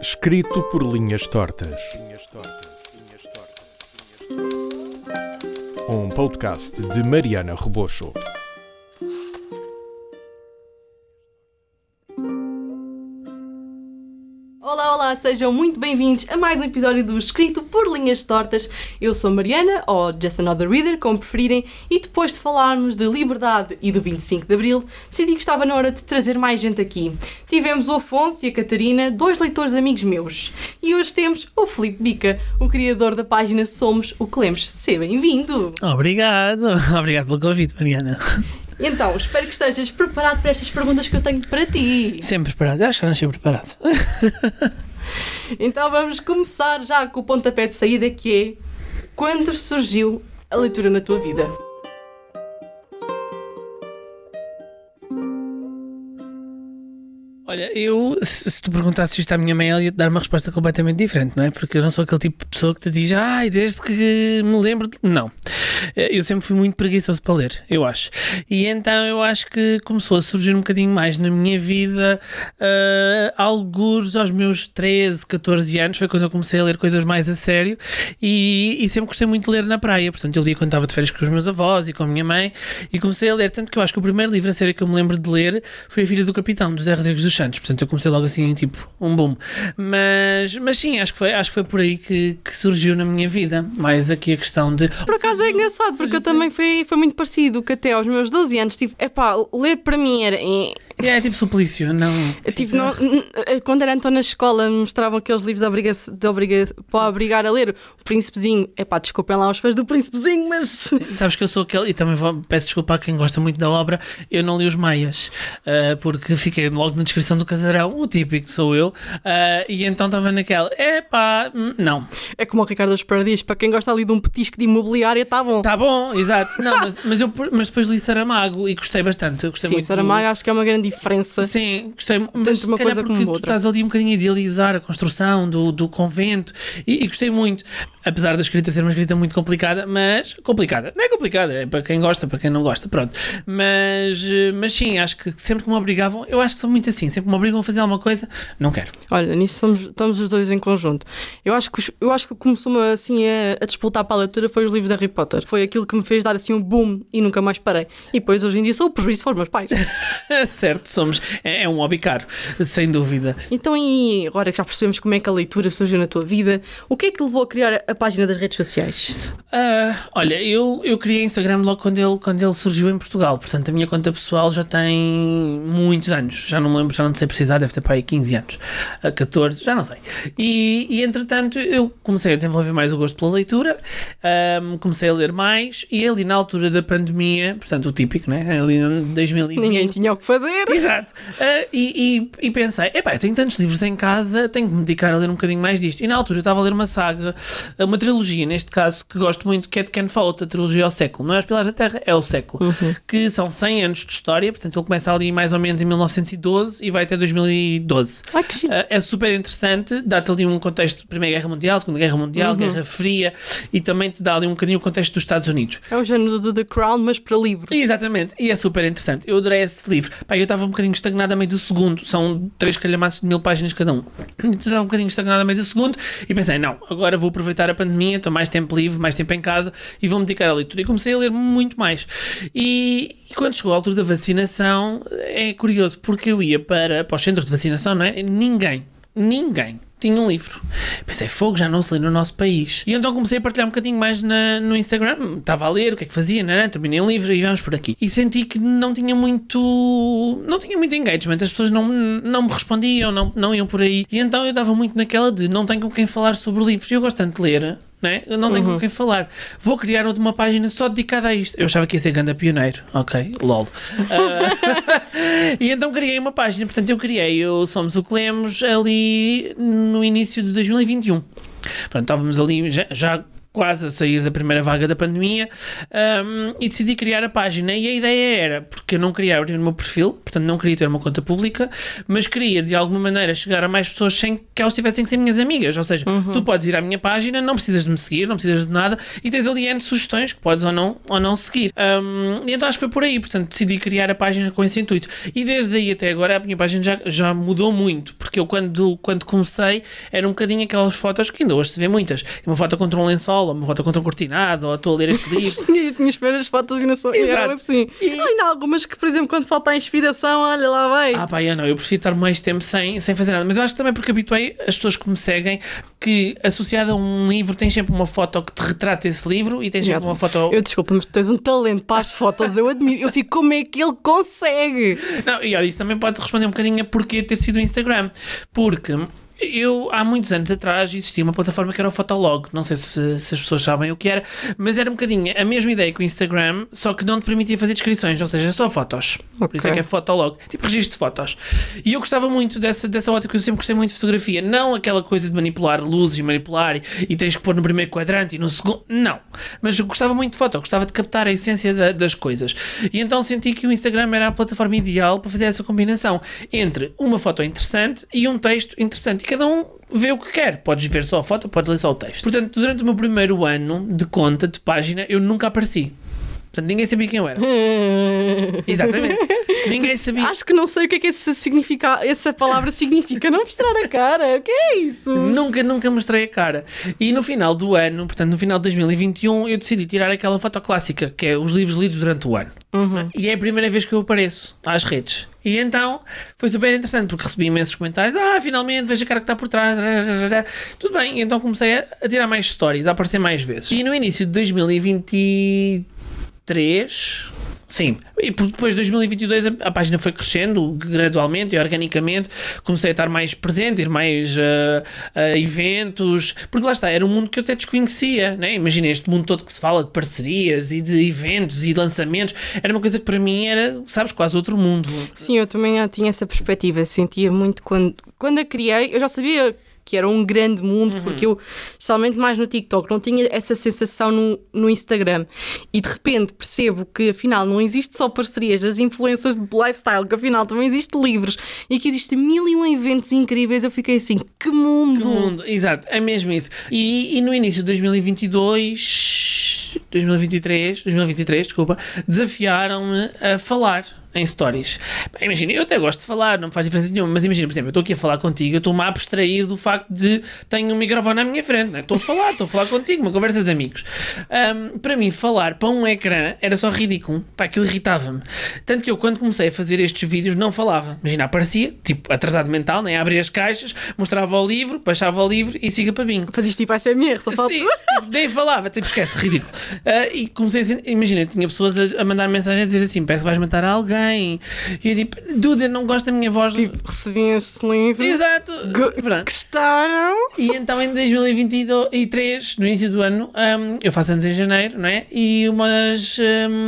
Escrito por linhas tortas. Um podcast de Mariana Rebocho. Olá, sejam muito bem-vindos a mais um episódio do Escrito por Linhas Tortas. Eu sou Mariana, ou Just Another Reader, como preferirem, e depois de falarmos de liberdade e do 25 de Abril, decidi que estava na hora de trazer mais gente aqui. Tivemos o Afonso e a Catarina, dois leitores amigos meus, e hoje temos o Filipe Bica, o criador da página Somos o que Lemos. Seja bem-vindo! Obrigado pelo convite, Mariana. Então, espero que estejas preparado para estas perguntas que eu tenho para ti. Sempre preparado, eu acho que já nasci preparado. Então vamos começar já com o pontapé de saída, que é: quando surgiu a leitura na tua vida? Olha, se tu perguntasses isto à minha mãe, ela ia-te dar uma resposta completamente diferente, não é? Porque eu não sou aquele tipo de pessoa que te diz, desde que me lembro de... Não. Eu sempre fui muito preguiçoso para ler, eu acho. E então eu acho que começou a surgir um bocadinho mais na minha vida, algures aos meus 13, 14 anos, foi quando eu comecei a ler coisas mais a sério, e sempre gostei muito de ler na praia. Portanto, eu lia quando estava de férias com os meus avós e com a minha mãe, e comecei a ler, tanto que eu acho que o primeiro livro a sério que eu me lembro de ler foi A Filha do Capitão, do José Rodrigues dos Santos. Portanto, eu comecei logo assim, tipo, um boom. Mas sim, acho que foi por aí que surgiu na minha vida. Mais aqui a questão de... Por acaso é engraçado, porque eu também foi muito parecido, que até aos meus 12 anos tive... ler para mim era... É tipo suplício, não... Quando era então na escola, me mostravam aqueles livros para obrigar a ler. O Príncipezinho... desculpem lá os fãs do Príncipezinho, mas... Sabes que eu sou aquele... E também peço desculpa a quem gosta muito da obra. Eu não li os Maias, porque fiquei logo na descrição do casarão, o típico sou eu, e então estava naquela... não. É como o Ricardo Esperadias, para quem gosta ali de um petisco de imobiliária, está bom. Está bom, exato. Não, mas depois li Saramago e gostei bastante. Eu gostei muito. Saramago acho que é uma grande diferença. Sim, gostei, mas tanto de uma coisa porque como outra. Tu estás ali um bocadinho a idealizar a construção do convento e gostei muito, apesar da escrita ser uma escrita muito complicada, mas complicada, não é complicada, é para quem gosta, para quem não gosta, pronto, mas sim, acho que sempre que me obrigavam, eu acho que sou muito assim, sempre que me obrigam a fazer alguma coisa, não quero. Olha, nisso estamos os dois em conjunto. Eu acho que começou-me assim a disputar para a leitura foi os livros de Harry Potter, foi aquilo que me fez dar assim um boom e nunca mais parei, e depois hoje em dia sou o prejuízo para os meus pais. Certo, é um hobby caro, sem dúvida. Então, e agora que já percebemos como é que a leitura surgiu na tua vida, o que é que levou a criar a página das redes sociais? Olha, eu criei Instagram logo quando ele surgiu em Portugal, portanto a minha conta pessoal já tem muitos anos, já não me lembro, já não sei precisar, deve ter para aí 15 anos, 14, já não sei. E entretanto eu comecei a desenvolver mais o gosto pela leitura, comecei a ler mais, e ali na altura da pandemia, portanto o típico, né? Ali em 2020... Ninguém tinha o que fazer. Exato. E pensei, eu tenho tantos livros em casa, tenho que me dedicar a ler um bocadinho mais disto. E na altura eu estava a ler uma saga, uma trilogia, neste caso, que gosto muito, que é de Ken Follett, a trilogia ao século. Não é Os Pilares da Terra, é o século. Que são 100 anos de história, portanto ele começa ali mais ou menos em 1912 e vai até 2012. Que chique. É super interessante, dá-te ali um contexto de Primeira Guerra Mundial, Segunda Guerra Mundial, Guerra Fria, e também te dá ali um bocadinho o contexto dos Estados Unidos. É o género do The Crown, mas para livro. Exatamente, e é super interessante. Eu adorei esse livro. Eu estava um bocadinho estagnado a meio do segundo, são 3 calhamaços de 1000 páginas cada um. Então estava um bocadinho estagnado a meio do segundo e pensei, não, agora vou aproveitar a pandemia, estou mais tempo livre, mais tempo em casa e vou-me dedicar à leitura. E comecei a ler muito mais. E quando chegou a altura da vacinação, é curioso, porque eu ia para os centros de vacinação, não é? Ninguém tinha um livro. Pensei, fogo, já não se lê no nosso país. E então comecei a partilhar um bocadinho mais no Instagram. Estava a ler o que é que fazia, terminei um livro e vamos por aqui. E senti que não tinha muito engagement. As pessoas não me respondiam, não iam por aí. E então eu estava muito naquela de não tenho com quem falar sobre livros. E eu gosto tanto de ler, eu não tenho com quem falar. Vou criar uma página só dedicada a isto. Eu achava que ia ser ganda pioneiro. Ok, lol. E então criei uma página. Portanto, eu criei o Somos o que Lemos ali no início de 2021. Pronto, estávamos ali já quase a sair da primeira vaga da pandemia, e decidi criar a página. E a ideia era, porque eu não queria abrir o meu perfil, portanto não queria ter uma conta pública, mas queria de alguma maneira chegar a mais pessoas sem que elas tivessem que ser minhas amigas. Ou seja, tu podes ir à minha página, não precisas de me seguir, não precisas de nada, e tens ali N sugestões que podes ou não seguir. E então acho que foi por aí, portanto decidi criar a página com esse intuito. E desde aí até agora a minha página já mudou muito, porque eu quando comecei era um bocadinho aquelas fotos que ainda hoje se vê muitas. Uma foto contra um lençol, ou uma foto contra um cortinado, ou estou a ler este livro. Tinhas de ver as fotos e não são eram assim. E ainda há algumas que, por exemplo, quando falta a inspiração, olha lá vai. Eu prefiro estar mais tempo sem fazer nada. Mas eu acho que também porque habituei as pessoas que me seguem que associada a um livro tens sempre uma foto que te retrata esse livro e tens sempre uma foto... Desculpa, mas tu tens um talento para as fotos, eu admiro. Eu fico, como é que ele consegue? Não, e olha, isso também pode responder um bocadinho a porquê ter sido o Instagram. Porque... há muitos anos atrás existia uma plataforma que era o Fotolog, não sei se as pessoas sabem o que era, mas era um bocadinho a mesma ideia que o Instagram, só que não te permitia fazer descrições, ou seja, só fotos. Por isso é que é Fotolog, tipo registro de fotos. E eu gostava muito dessa ótica, eu sempre gostei muito de fotografia, não aquela coisa de manipular luzes e tens que pôr no primeiro quadrante e no segundo, não. Mas eu gostava muito de foto, eu gostava de captar a essência das coisas. E então senti que o Instagram era a plataforma ideal para fazer essa combinação entre uma foto interessante e um texto interessante. Cada um vê o que quer. Podes ver só a foto, podes ler só o texto. Portanto, durante o meu primeiro ano de conta, de página, eu nunca apareci. Portanto, ninguém sabia quem eu era. Exatamente. Ninguém sabia. Acho que não sei o que é que essa palavra significa. Não mostrar a cara. O que é isso? Nunca mostrei a cara. E no final do ano, portanto, no final de 2021, eu decidi tirar aquela foto clássica, que é os livros lidos durante o ano. E é a primeira vez que eu apareço às redes. E então foi super interessante porque recebi imensos comentários. Finalmente vejo a cara que está por trás. Tudo bem, então comecei a tirar mais stories, a aparecer mais vezes. E no início de 2023... sim, e depois de 2022 a página foi crescendo gradualmente e organicamente, comecei a estar mais presente, ir mais a eventos, porque lá está, era um mundo que eu até desconhecia, né? Imagina este mundo todo que se fala de parcerias e de eventos e de lançamentos, era uma coisa que para mim era, sabes, quase outro mundo. Sim, eu também tinha essa perspectiva, sentia muito quando a criei, eu já sabia que era um grande mundo, porque eu, especialmente mais no TikTok, não tinha essa sensação no Instagram. E de repente percebo que afinal não existe só parcerias das influencers de lifestyle, que afinal também existe livros e que existem 1001 eventos incríveis. Eu fiquei assim, que mundo! Que mundo, exato, é mesmo isso. E no início de 2023, desafiaram-me a falar em stories. Imagina, eu até gosto de falar, não faz diferença nenhuma, mas imagina, por exemplo, eu estou aqui a falar contigo, eu estou-me a abstrair do facto de tenho um microfone à minha frente, né? Estou a falar contigo, uma conversa de amigos. Para mim, falar para um ecrã era só ridículo, aquilo irritava-me. Tanto que eu, quando comecei a fazer estes vídeos, não falava. Imagina, aparecia, tipo, atrasado mental, né? Abria as caixas, mostrava o livro, baixava o livro e siga para bingo. Faziste tipo SMR, só falta... Sim, nem falava, tipo, esquece, ridículo. E comecei a imagina, tinha pessoas a mandar mensagens a dizer assim, parece que vais matar alguém. E eu tipo, dude, eu não gosto da minha voz. Tipo, recebi este livro. Exato. Gostaram? E então em 2023, no início do ano, eu faço anos em janeiro, não é? E umas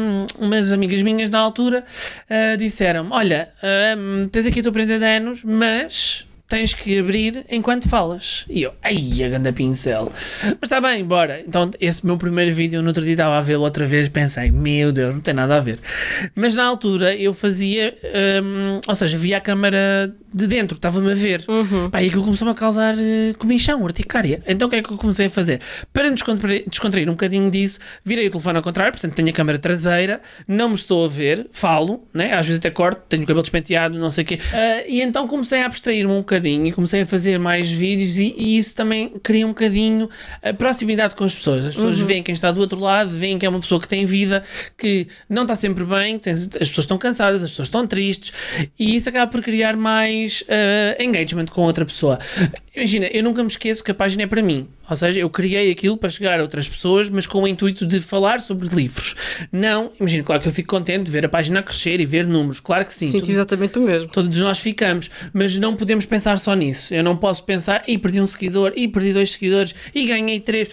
amigas minhas na altura disseram-me, olha, tens aqui a tua prenda de anos, mas... tens que abrir enquanto falas. E eu, a ganda pincel. Mas está bem, bora. Então, esse meu primeiro vídeo, no outro dia estava a vê-lo outra vez, pensei, meu Deus, não tem nada a ver. Mas na altura eu fazia, ou seja, via a câmara de dentro, estava-me a ver. E aquilo começou-me a causar comichão, urticária. Então o que é que eu comecei a fazer? Para descontrair um bocadinho disso, virei o telefone ao contrário, portanto tenho a câmara traseira, não me estou a ver, falo, né? Às vezes até corto, tenho o cabelo despenteado, não sei o quê. E então comecei a abstrair-me um bocadinho e comecei a fazer mais vídeos e isso também cria um bocadinho a proximidade com as pessoas. As pessoas veem quem está do outro lado, veem que é uma pessoa que tem vida, que não está sempre bem, as pessoas estão cansadas, as pessoas estão tristes e isso acaba por criar mais engagement com outra pessoa. Imagina, eu nunca me esqueço que a página é para mim. Ou seja, eu criei aquilo para chegar a outras pessoas, mas com o intuito de falar sobre livros. Não, imagina, claro que eu fico contente de ver a página a crescer e ver números. Claro que sim. Sinto exatamente o mesmo. Todos nós ficamos. Mas não podemos pensar só nisso. Eu não posso pensar, perdi um seguidor, perdi 2 seguidores, ganhei 3.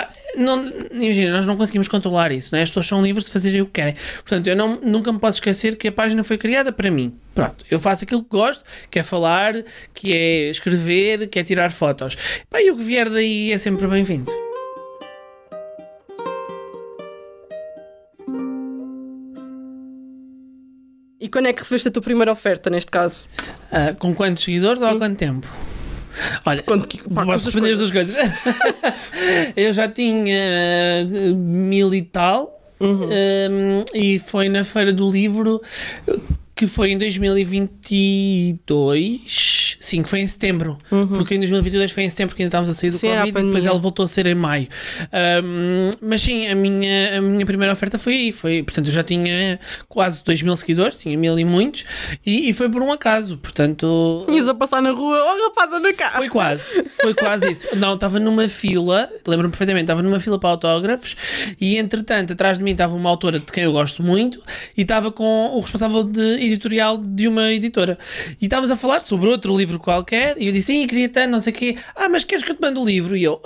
Imagina, nós não conseguimos controlar isso, né? As pessoas são livres de fazerem o que querem. Portanto, eu nunca me posso esquecer que a página foi criada para mim. Pronto, eu faço aquilo que gosto, que é falar, que é escrever, que é tirar fotos. E o que vier daí é sempre bem-vindo. quando é que recebeste a tua primeira oferta, neste caso? Com quantos seguidores ou há quanto tempo? Olha, posso responder as duas coisas. Eu já tinha 1000 e tal, e foi na Feira do Livro, que foi em 2022, sim, que foi em setembro, porque em 2022 foi em setembro que ainda estávamos a sair do Covid e depois ela voltou a ser em maio. Mas sim, a minha primeira oferta foi aí, portanto eu já tinha quase 2000 seguidores, tinha 1000 e muitos, e foi por um acaso, portanto... Ias a passar na rua, rapaz, anda cá. Foi quase isso. Não, estava numa fila, lembro-me perfeitamente, estava numa fila para autógrafos e entretanto atrás de mim estava uma autora de quem eu gosto muito e estava com o responsável editorial de uma editora. E estávamos a falar sobre outro livro qualquer e eu disse, sim, queria tanto, não sei o quê. Mas queres que eu te mande o livro? E eu,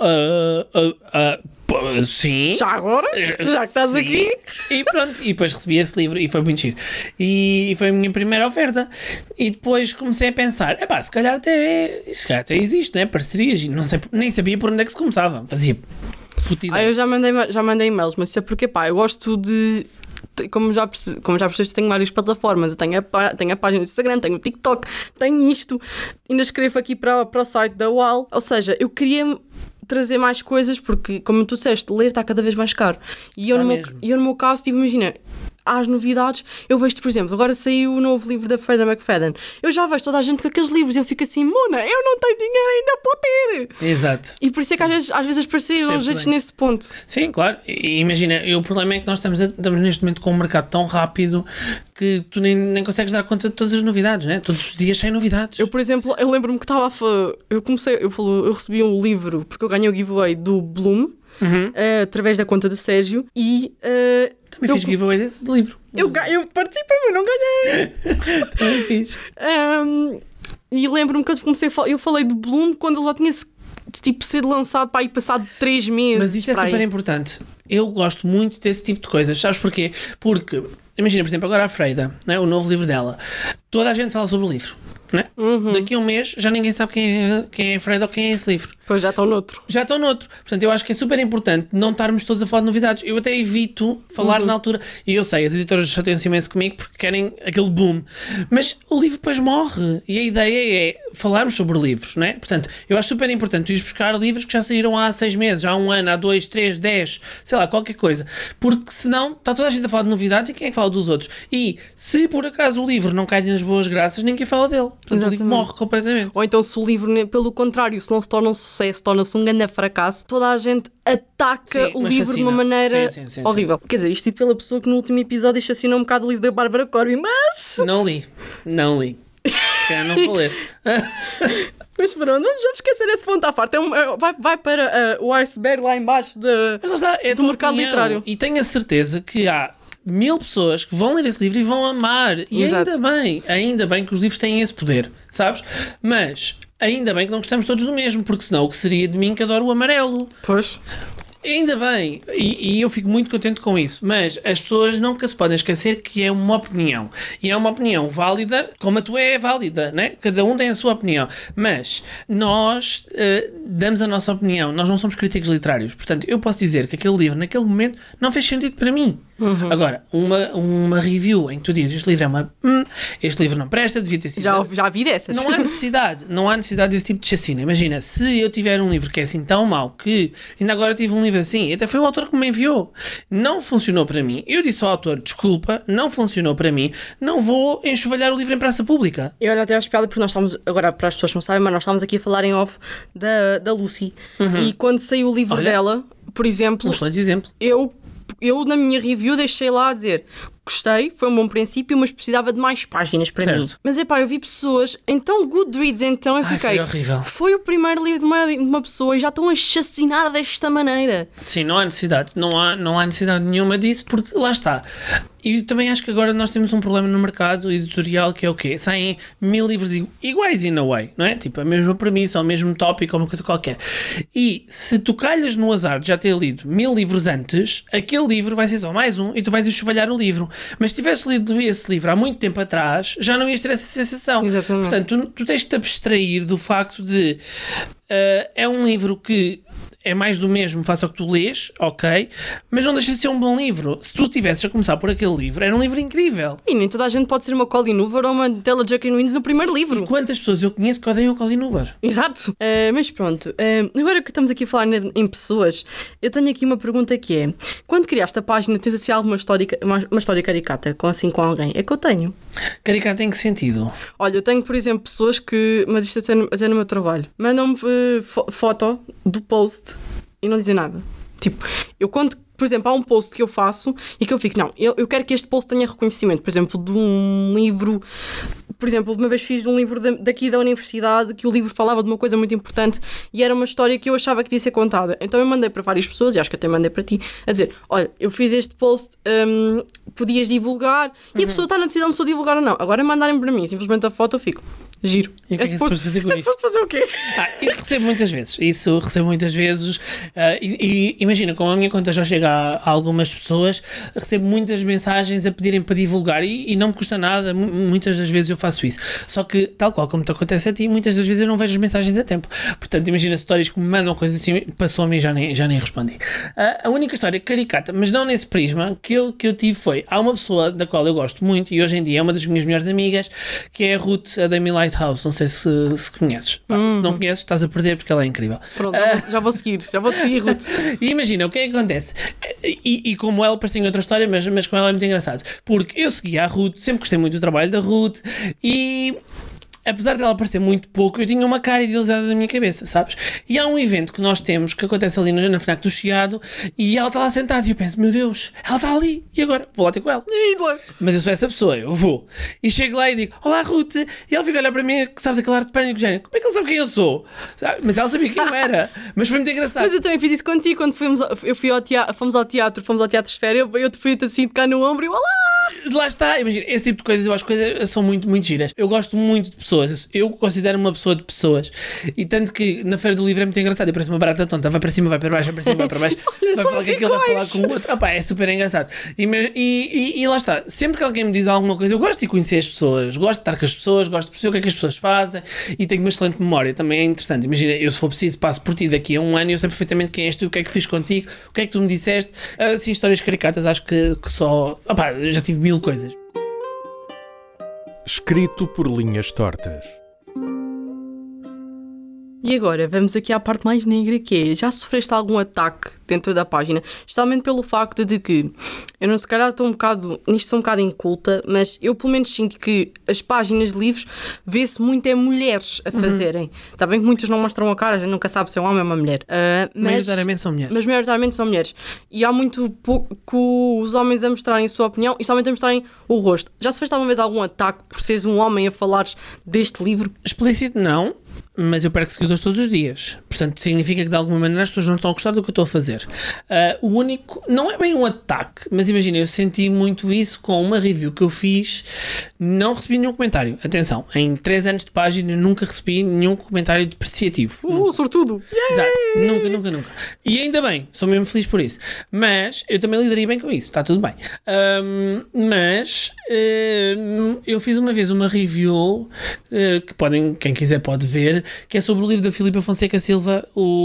sim. Já agora? Já que estás sim. aqui? E pronto, e depois recebi esse livro e foi muito giro. E foi a minha primeira oferta. E depois comecei a pensar, se calhar até existe, né? Parcerias. E não sei, nem sabia por onde é que se começava. Fazia puta ideia. Eu já mandei e-mails, mas isso é porque, eu gosto de... Como já percebeste, tenho várias plataformas. Eu tenho a página do Instagram, tenho o TikTok, tenho isto. Ainda escrevo aqui para o site da UAL. Ou seja, eu queria trazer mais coisas porque, como tu disseste, ler está cada vez mais caro. E eu, no meu caso, imagina... Às novidades, eu vejo, por exemplo, agora saiu o novo livro da Freida McFadden. Eu já vejo toda a gente com aqueles livros e eu fico assim, Mona, eu não tenho dinheiro ainda para ter. Exato. E por isso é que às vezes as parcerias dão jeitos nesse ponto. Sim, claro. E imagina, o problema é que nós estamos neste momento com um mercado tão rápido que tu nem consegues dar conta de todas as novidades, né? Todos os dias saem novidades. Eu, por exemplo, eu lembro-me que estava eu recebi um livro, porque eu ganhei o giveaway do Bloom, através da conta do Sérgio, e... Também fiz giveaway desse livro. Eu participei, mas não ganhei. Também fiz. E lembro-me que eu falei do Bloom quando ele já tinha sido lançado para aí passado 3 meses. Mas isto é super importante. Eu gosto muito desse tipo de coisas. Sabes porquê? Porque, imagina, por exemplo, agora a Freida, né, o novo livro dela. Toda a gente fala sobre o livro. Né? Daqui a um mês já ninguém sabe quem é a Freida ou quem é esse livro. Pois já estão noutro. Portanto, eu acho que é super importante não estarmos todos a falar de novidades. Eu até evito falar na altura. E eu sei, as editoras chateiam-se imenso comigo porque querem aquele boom. Mas o livro depois morre. E a ideia é falarmos sobre livros, né? Portanto, eu acho super importante tu ires buscar livros que já saíram há 6 meses, há 1 ano, há 2, 3, 10, sei lá, qualquer coisa. Porque senão está toda a gente a falar de novidades e quem é que fala dos outros? E se por acaso o livro não cai nas boas graças, ninguém fala dele. Portanto, o livro morre completamente. Ou então se o livro, pelo contrário, se não se torna um sucesso, torna-se um grande fracasso, toda a gente ataca o livro de uma maneira horrível. Quer dizer, isto dito pela pessoa que no último episódio chacinou um bocado o livro da Bárbara Corby, mas... Não li. Se calhar não vou ler. Mas pronto, não vamos esquecer esse ponto à parte. Vai para o iceberg lá em baixo do mercado literário. E tenho a certeza que há 1000 pessoas que vão ler esse livro e vão amar. E ainda bem que os livros têm esse poder, sabes? Mas ainda bem que não gostamos todos do mesmo, porque senão o que seria de mim que adoro o amarelo? Pois. Ainda bem, e eu fico muito contente com isso, mas as pessoas nunca se podem esquecer que é uma opinião, e é uma opinião válida, como a tua é válida, né? Cada um tem a sua opinião, mas nós damos a nossa opinião, nós não somos críticos literários, portanto eu posso dizer que aquele livro naquele momento não fez sentido para mim. Agora, uma review em que tu dizes este livro este livro não presta, devia ter sido... Já vi dessas. Não há necessidade desse tipo de chacina. Imagina, se eu tiver um livro que é assim tão mau que ainda agora tive um livro assim, até foi o autor que me enviou, não funcionou para mim, eu disse ao autor, desculpa, não funcionou para mim, não vou enxovalhar o livro em praça pública. Eu olho até às piadas porque nós estamos, agora para as pessoas que não sabem, mas nós estamos aqui a falar em off da Lucy, e quando saiu o livro dela, por exemplo, um excelente exemplo. Eu na minha review deixei lá a dizer gostei, foi um bom princípio, mas precisava de mais páginas para mim. Mas eu vi pessoas, então Goodreads, então eu fiquei... Foi horrível. Foi o primeiro livro de uma pessoa e já estão a chacinar desta maneira. Sim, não há necessidade. Não há necessidade nenhuma disso, porque lá está. E também acho que agora nós temos um problema no mercado editorial que é o quê? Saem 1000 livros iguais in a way, não é? Tipo, a mesma premissa, ou o mesmo tópico, ou uma coisa qualquer. E se tu calhas no azar de já ter lido 1000 livros antes, aquele livro vai ser só mais um e tu vais enxovalhar o livro. Mas se tivesse lido esse livro há muito tempo atrás, já não ias ter essa sensação. Exatamente. Portanto, tu tens de te abstrair do facto de é um livro que é mais do mesmo, faça o que tu lês, ok, mas não deixa de ser um bom livro. Se tu tivesses a começar por aquele livro, era um livro incrível. E nem toda a gente pode ser uma Colleen Hoover ou uma Della Jack Winds no primeiro livro. Quantas pessoas eu conheço que odeiam o Colleen Hoover? Exato. Mas pronto, agora que estamos aqui a falar em pessoas, eu tenho aqui uma pergunta que é: quando criaste a página, tens assim alguma história, uma história caricata com alguém? É que eu tenho. Caricata em que sentido? Olha, eu tenho, por exemplo, pessoas que, mas isto até no meu trabalho, mandam-me foto do post e não dizem nada. Tipo, eu quando, por exemplo, há um post que eu faço e que eu fico, não, eu quero que este post tenha reconhecimento, por exemplo, de um livro. Por exemplo, uma vez fiz de um livro daqui da universidade, que o livro falava de uma coisa muito importante e era uma história que eu achava que devia ser contada. Então eu mandei para várias pessoas, e acho que até mandei para ti, a dizer, olha, eu fiz este post, podias divulgar, e a pessoa está na decisão se eu divulgar ou não. Agora mandarem para mim, simplesmente a foto, eu fico, giro. E o que é que é suposto fazer com isto? É suposto fazer o quê? Isso recebo muitas vezes. E imagina, como a minha conta já chega a algumas pessoas, recebo muitas mensagens a pedirem para divulgar e não me custa nada, muitas das vezes eu faço isso. Só que, tal qual como te acontece a ti, muitas das vezes eu não vejo as mensagens a tempo. Portanto, imagina histórias que me mandam coisas assim, passou a mim e já nem respondi. A única história caricata, mas não nesse prisma, que eu tive foi, há uma pessoa da qual eu gosto muito e hoje em dia é uma das minhas melhores amigas, que é a Ruth, a Demi Lighthouse. Não sei se conheces. Se não conheces, estás a perder porque ela é incrível. Pronto, já vou seguir, Ruth. E imagina, o que é que acontece? E como ela, depois tem outra história, mas com ela é muito engraçado. Porque eu seguia a Ruth, sempre gostei muito do trabalho da Ruth e... apesar dela aparecer muito pouco, eu tinha uma cara idealizada na minha cabeça, sabes? E há um evento que nós temos, que acontece ali na FNAC do Chiado, e ela está lá sentada, e eu penso, meu Deus, ela está ali, e agora? Vou lá ter com ela. Mas eu sou essa pessoa, eu vou. E chego lá e digo, olá Ruth, e ela fica a olhar para mim, que sabes aquele ar de pânico, género, como é que ele sabe quem eu sou? Mas ela sabia quem eu era, mas foi muito engraçado. Mas eu também fiz isso contigo, quando fomos ao teatro Esfera, eu fui assim tocar no ombro e olá! Lá está, imagina, esse tipo de coisas, eu acho que coisas são muito, muito giras. Eu gosto muito de pessoas, eu considero-me uma pessoa de pessoas. E tanto que na Feira do Livro é muito engraçado, eu pareço uma barata tonta, vai para cima, vai para baixo, vai para cima, vai para baixo, Olha, vai falar com aquilo, vai falar com o outro. Opa, é super engraçado. E lá está, sempre que alguém me diz alguma coisa, eu gosto de conhecer as pessoas, gosto de estar com as pessoas, gosto de perceber o que é que as pessoas fazem e tenho uma excelente memória, também é interessante. Imagina, eu se for preciso passo por ti daqui a um ano e eu sei perfeitamente quem és tu, o que é que fiz contigo, o que é que tu me disseste. Assim, histórias caricatas, acho que só... Opa, eu já tive 1000 coisas. Escrito por linhas tortas. E agora, vamos aqui à parte mais negra, que é, já sofreste algum ataque dentro da página? Especialmente pelo facto de que, eu não se calhar estou sou um bocado inculta, mas eu pelo menos sinto que as páginas de livros vê-se muito mulheres a fazerem. Está bem que muitas não mostram a cara, a gente nunca sabe se é um homem ou uma mulher. Maioritariamente são mulheres. Mas maioritariamente são mulheres. E há muito pouco os homens a mostrarem a sua opinião e somente a mostrarem o rosto. Já sofreste alguma vez algum ataque por seres um homem a falares deste livro? Explícito não, mas eu perco seguidores todos os dias. Portanto, significa que de alguma maneira as pessoas não estão a gostar do que eu estou a fazer. O único, não é bem um ataque, mas imagina, eu senti muito isso com uma review que eu fiz, não recebi nenhum comentário. Atenção, em 3 anos de página nunca recebi nenhum comentário depreciativo. Sortudo! Exato, nunca. E ainda bem, sou mesmo feliz por isso. Mas eu também lidaria bem com isso, está tudo bem. Eu fiz uma vez uma review que quem quiser pode ver, que é sobre o livro da Filipa Fonseca Silva,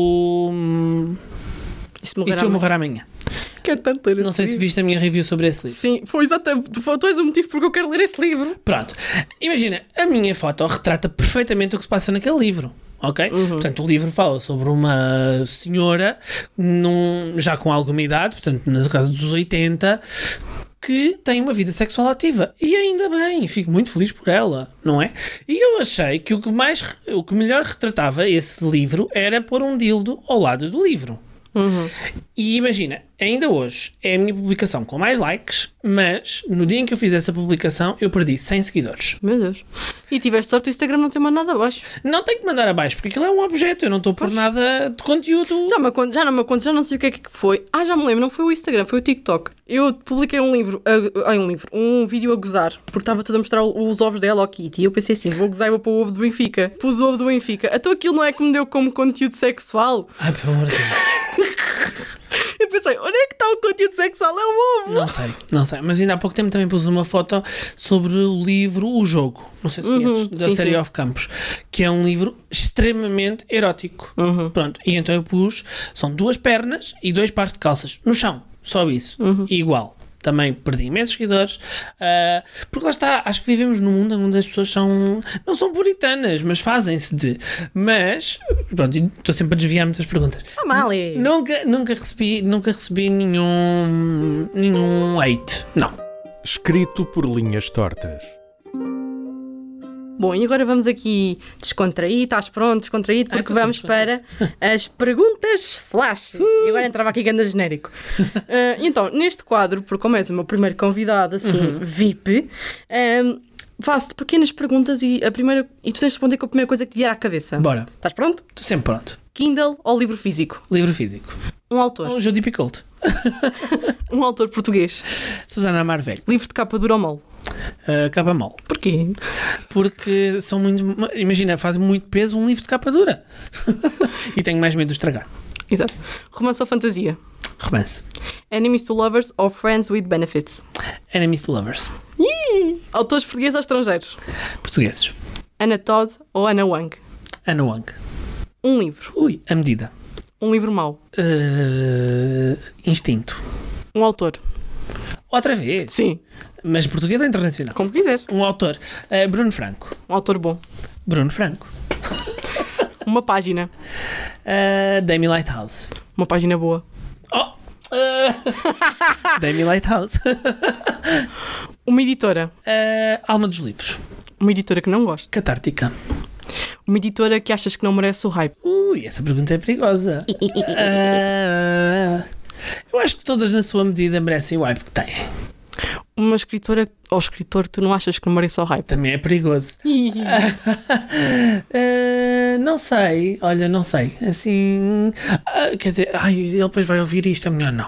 E se eu morrer amanhã. Quero tanto ler esse Não sei livro. se viste a minha review sobre esse livro. Sim, foi exatamente. Tu és o motivo porque eu quero ler esse livro. Pronto. Imagina, a minha foto retrata perfeitamente o que se passa naquele livro. Ok? Portanto, o livro fala sobre uma senhora já com alguma idade, portanto, no caso dos 80, que tem uma vida sexual ativa. E ainda bem, fico muito feliz por ela, não é? E eu achei que o que melhor retratava esse livro era pôr um dildo ao lado do livro. E imagina, ainda hoje é a minha publicação com mais likes, mas no dia em que eu fiz essa publicação eu perdi 100 seguidores. Meu Deus. E tiveste sorte, o Instagram não tem mais nada abaixo. Não tenho que mandar abaixo, porque aquilo é um objeto, eu não estou por nada de conteúdo. Já não me aconteceu, já não sei o que é que foi. Já me lembro, não foi o Instagram, foi o TikTok. Eu publiquei um vídeo a gozar, porque estava tudo a mostrar os ovos da Hello Kitty. E eu pensei assim, vou gozar e vou para o ovo do Benfica. Pus o ovo do Benfica. Então aquilo não é que me deu como conteúdo sexual? Ai, pelo amor de Deus. Eu pensei pensei, onde é que está o conteúdo sexual? É um ovo! Não sei. Mas ainda há pouco tempo também pus uma foto sobre o livro O Jogo. Não sei se conheces, da sim, série sim. Off Campus. Que é um livro extremamente erótico. Pronto. E então eu pus, são 2 pernas e 2 pares de calças. No chão. Só isso. Igual. Também perdi imensos seguidores, porque lá está, acho que vivemos num mundo onde as pessoas não são puritanas, mas fazem-se de. Mas, pronto, estou sempre a desviar muitas perguntas. Mali. Nunca recebi nenhum hate, não. Escrito por linhas tortas. Bom, e agora vamos aqui descontrair, estás pronto, descontraído, porque vamos para as perguntas flash. E agora entrava aqui ganda genérico. Então, neste quadro, porque como és o meu primeiro convidado, assim, VIP, faço-te pequenas perguntas e tu tens de responder com a primeira coisa que te vier à cabeça. Bora. Estás pronto? Estou sempre pronto. Kindle ou livro físico? Livro físico. Um autor. O Jodi Picoult. Um autor português. Susana Marvelho. Livro de capa dura ou mole? Capa mole. Porquê? Porque são muito... Imagina, faz muito peso um livro de capa dura. E tenho mais medo de estragar. Exato. Romance ou fantasia? Romance. Enemies to lovers ou friends with benefits? Enemies to lovers. Autores portugueses ou estrangeiros? Portugueses. Anna Todd ou Anna Wang? Anna Wang. Um livro. Ui, a medida. Um livro mau. Instinto. Um autor. Outra vez. Sim. Mas português ou internacional? Como quiseres. Um autor. Bruno Franco. Um autor bom. Bruno Franco. Uma página. Demi Lighthouse. Uma página boa. Demi Lighthouse. Uma editora. Alma dos Livros. Uma editora que não gosto. Catártica. Uma editora que achas que não merece o hype. Ui, essa pergunta é perigosa. Eu acho que todas na sua medida merecem o hype que têm. Uma escritora ou escritor que tu não achas que não merece o hype. Também é perigoso. Não sei, olha, não sei. Assim, quer dizer, ele depois vai ouvir isto, é melhor não.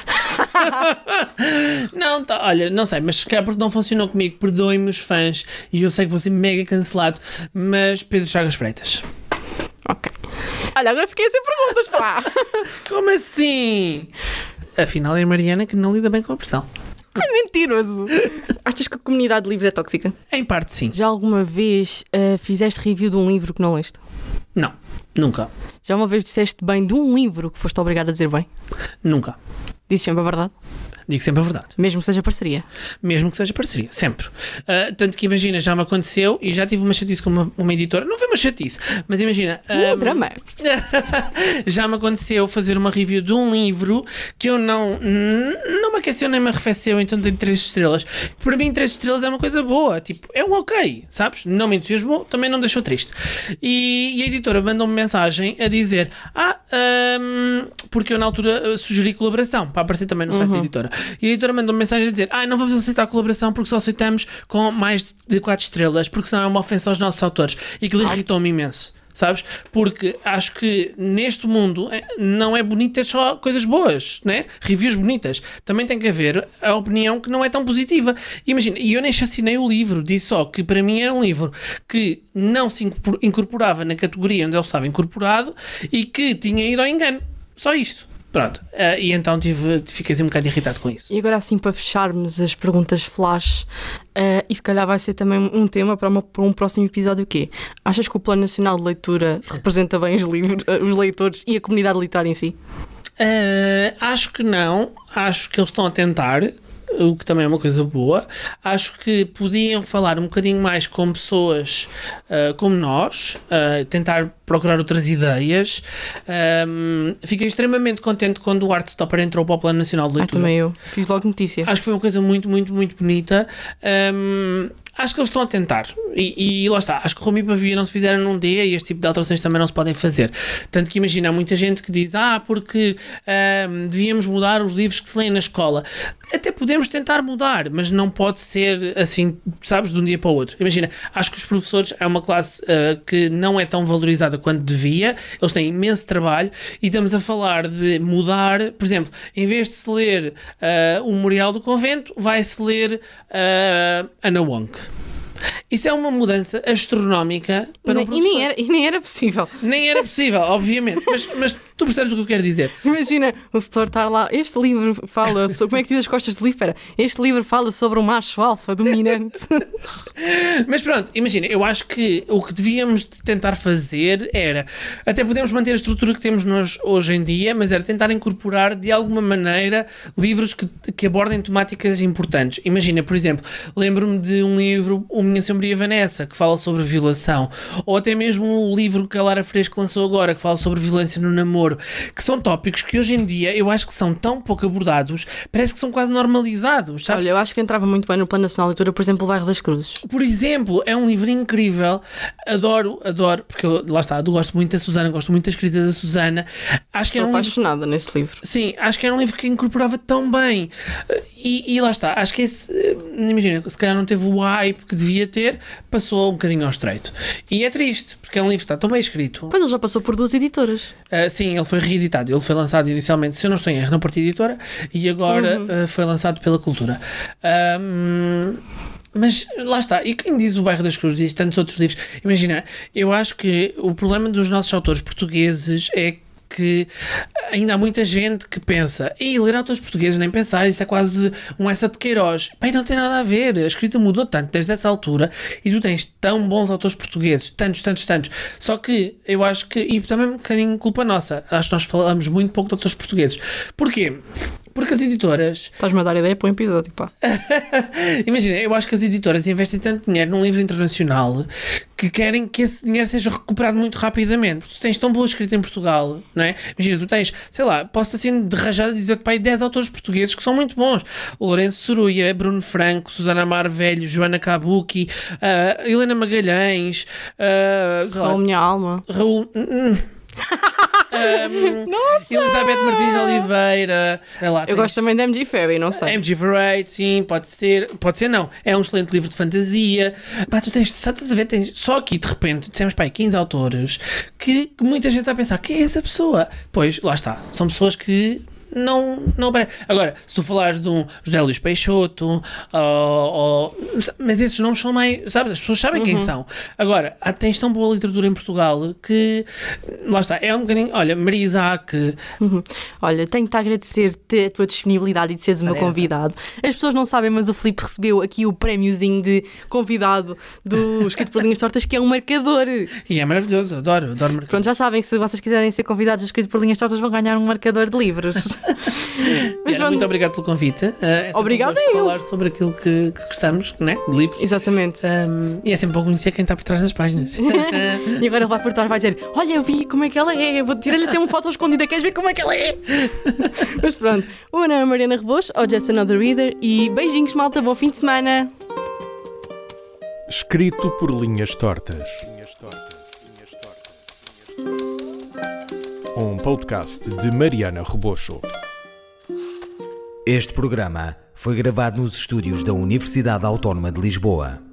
Não, olha, não sei, mas se calhar porque não funcionou comigo, perdoem-me os fãs e eu sei que vou ser mega cancelado, mas Pedro Chagas Freitas. Ok. Olha, agora fiquei sem perguntas, pá. Como assim? Afinal é a Mariana que não lida bem com a pressão. Ai, mentiroso. Achas que a comunidade de livros é tóxica? Em parte sim. Já alguma vez fizeste review de um livro que não leste? Não, nunca. Já uma vez disseste bem de um livro que foste obrigado a dizer bem? Nunca. Dizes sempre a verdade? Digo sempre a verdade. Mesmo que seja parceria? Mesmo que seja parceria, sempre. Tanto que imagina, já me aconteceu e já tive uma chatice com uma editora. Não foi uma chatice, mas imagina... drama. Já me aconteceu fazer uma review de um livro que eu não me aqueceu nem me arrefeceu, então tenho 3 estrelas. Para mim 3 estrelas é uma coisa boa, tipo, é um ok, sabes? Não me entusiasmou, também não me deixou triste. E a editora mandou-me mensagem a dizer porque eu na altura sugeri colaboração, para aparecer também no site da editora. E a editora mandou-me mensagem a dizer não vamos aceitar a colaboração porque só aceitamos com mais de 4 estrelas, porque senão é uma ofensa aos nossos autores. E aquilo irritou-me imenso, sabes? Porque acho que neste mundo não é bonito ter só coisas boas, né? Reviews bonitas. Também tem que haver a opinião que não é tão positiva. Imagina, e eu nem chacinei o livro, disse só que para mim era um livro que não se incorporava na categoria onde ele estava incorporado e que tinha ido ao engano. Só isto. Pronto, e então fiquei assim um bocado irritado com isso. E agora assim, para fecharmos as perguntas flash, e se calhar vai ser também um tema para um próximo episódio, o quê? Achas que o Plano Nacional de Leitura representa bem os leitores e a comunidade literária em si? Acho que não, acho que eles estão a tentar, o que também é uma coisa boa. Acho que podiam falar um bocadinho mais com pessoas como nós, tentar procurar outras ideias. Fiquei extremamente contente quando o Artstopper entrou para o Plano Nacional de Leitura. Também eu. Fiz logo notícia. Acho que foi uma coisa muito, muito, muito bonita. Acho que eles estão a tentar e lá está, acho que o Rumi Pavia não se fizeram num dia e este tipo de alterações também não se podem fazer, tanto que imagina, há muita gente que diz porque devíamos mudar os livros que se lêem na escola. Até podemos tentar mudar, mas não pode ser assim, sabes, de um dia para o outro. Imagina, acho que os professores é uma classe que não é tão valorizada quanto devia, eles têm imenso trabalho e estamos a falar de mudar, por exemplo, em vez de se ler o Memorial do Convento, vai-se ler Anna Wang. Isso é uma mudança astronómica para um professor. E nem era possível. Nem era possível, obviamente. Mas Tu percebes o que eu quero dizer? Imagina o setor estar lá, este livro fala sobre, como é que diz as costas do livro? Espera, este livro fala sobre um macho alfa dominante. Mas pronto, imagina, eu acho que o que devíamos tentar fazer era, até podemos manter a estrutura que temos nós hoje em dia, mas era tentar incorporar de alguma maneira livros que abordem temáticas importantes. Imagina, por exemplo, lembro-me de um livro, O Minha Sombria Vanessa, que fala sobre violação, ou até mesmo o livro que a Lara Fresco lançou agora, que fala sobre violência no namoro, que são tópicos que hoje em dia eu acho que são tão pouco abordados, parece que são quase normalizados, sabe? Olha, eu acho que entrava muito bem no Plano Nacional de Leitura, por exemplo, O Bairro das Cruzes. Por exemplo, é um livro incrível, adoro, porque lá está, eu gosto muito da Susana, gosto muito da escrita da Susana. Acho que Estou era um apaixonada livro, nesse livro. sim, acho que era um livro que incorporava tão bem. E lá está, acho que esse, imagina, se calhar não teve o hype que devia ter, passou um bocadinho ao estreito. E é triste, porque é um livro que está tão bem escrito. Pois ele já passou por 2 editoras. Sim, ele foi reeditado. Ele foi lançado inicialmente, se eu não estou em erro, na Partida Editora, e agora foi lançado pela Cultura. Mas lá está, e quem diz O Bairro das Cruzes, diz tantos outros livros, imagina, eu acho que o problema dos nossos autores portugueses é que ainda há muita gente que pensa, e ler autores portugueses nem pensar, isso é quase um essa de Queiroz. Bem, não tem nada a ver, a escrita mudou tanto desde essa altura e tu tens tão bons autores portugueses, tantos, só que eu acho que, e também um bocadinho culpa nossa, acho que nós falamos muito pouco de autores portugueses. Porquê? Porque as editoras... Estás-me a dar ideia para um episódio, pá. Imagina, eu acho que as editoras investem tanto dinheiro num livro internacional que querem que esse dinheiro seja recuperado muito rapidamente. Tu tens tão boa escrita em Portugal, não é? Imagina, tu tens, sei lá, posso assim de rajada dizer-te para aí 10 autores portugueses que são muito bons. Lourenço Soruia, Bruno Franco, Susana Amar Velho, Joana Kabuki, Helena Magalhães, Raul Minha Alma. Raul... Elizabeth Martins de Oliveira. Eu gosto também da MG Ferry, não sei. MG Variety, sim, pode ser não. É um excelente livro de fantasia. Pá, tu tens, estás a ver, só aqui de repente dissemos, pá, 15 autores que muita gente vai pensar, quem é essa pessoa? Pois, lá está, são pessoas que não aparece. Agora, se tu falares de um José Luís Peixoto, mas esses nomes são mais, sabes, as pessoas sabem quem são. Agora, tens tão boa literatura em Portugal que, lá está, é um bocadinho, olha, Maria Isaac. Olha, tenho-te a agradecer-te a tua disponibilidade e de seres o meu convidado. As pessoas não sabem, mas o Filipe recebeu aqui o prémiozinho de convidado do Escrito por Linhas Tortas, que é um marcador. E é maravilhoso, adoro marcador. Pronto, já sabem, se vocês quiserem ser convidados do Escrito por Linhas Tortas, vão ganhar um marcador de livros. Mas muito obrigado pelo convite. Obrigada a falar sobre aquilo que gostamos, né? De livros. Exatamente. E é sempre bom conhecer quem está por trás das páginas. E agora ele vai por trás, vai dizer: olha, eu vi como é que ela é, vou tirar-lhe até uma foto escondida, queres ver como é que ela é? Mas pronto, o meu nome é Mariana Rebouças, ou Just Another Reader, e beijinhos, malta, bom fim de semana. Escrito por Linhas Tortas. Um podcast de Mariana Rebouças. Este programa foi gravado nos estúdios da Universidade Autónoma de Lisboa.